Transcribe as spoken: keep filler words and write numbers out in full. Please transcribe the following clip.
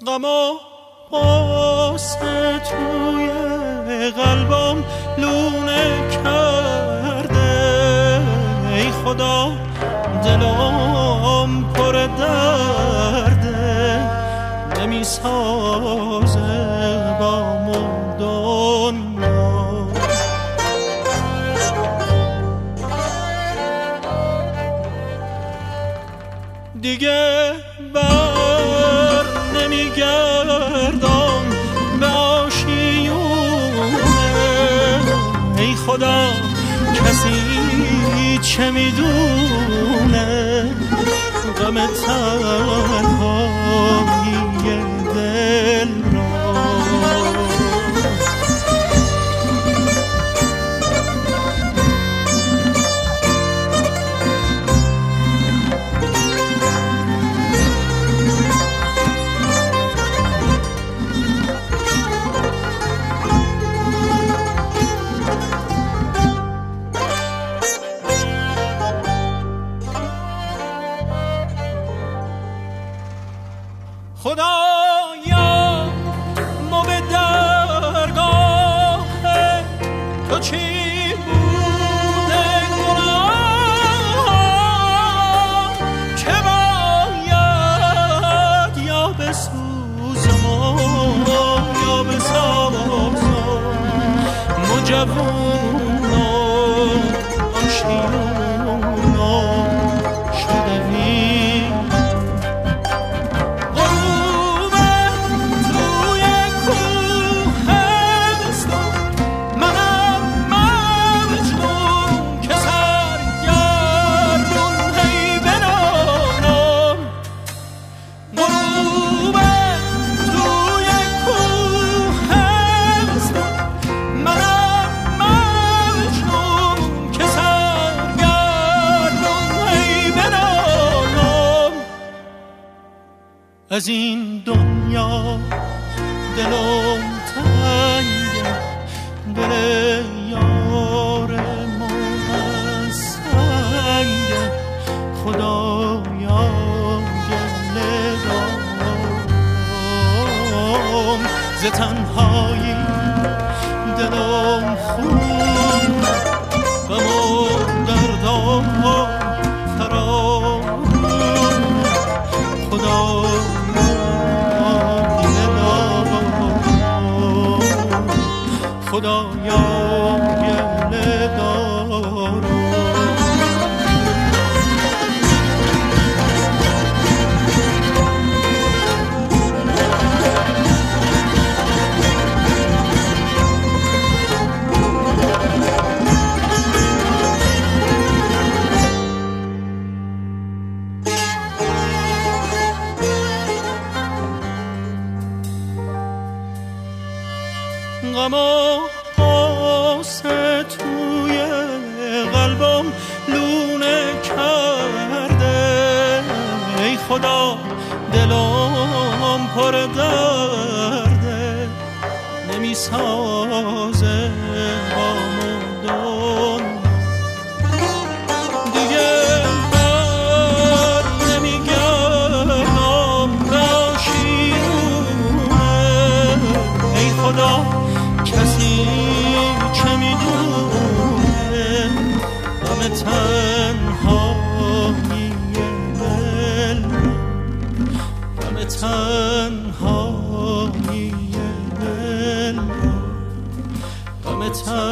غم و غصه توی قلبم لونه کرده، ای خدا دلم پر درده، نمی سازه با دنیا. دیگه بر نمیگردم به آشیونه، ای خدا کسی چه میدونه غم تنهایی دل را. خدایا ما به درگاه تو چی بوده گناه، که باید یا بسوزم یا بسازم، مجوونم آشیونم شده وی. از این دنیا دلم تنگه، دل یار من سنگه، خدایا گله دارم ز تنهایی دلم خون، غم و دردم فرامون، خدا خدایا گله دارم. غم و غصه توی قلبم لونه کرده، ای خدا دلم پر درده، نمی سازه با مدن. دیگه بر نمیگردم به آشیونه، ای خدا کسی چه میدونه غم تنهایی دل، غم تنهایی دل، غم تنهایی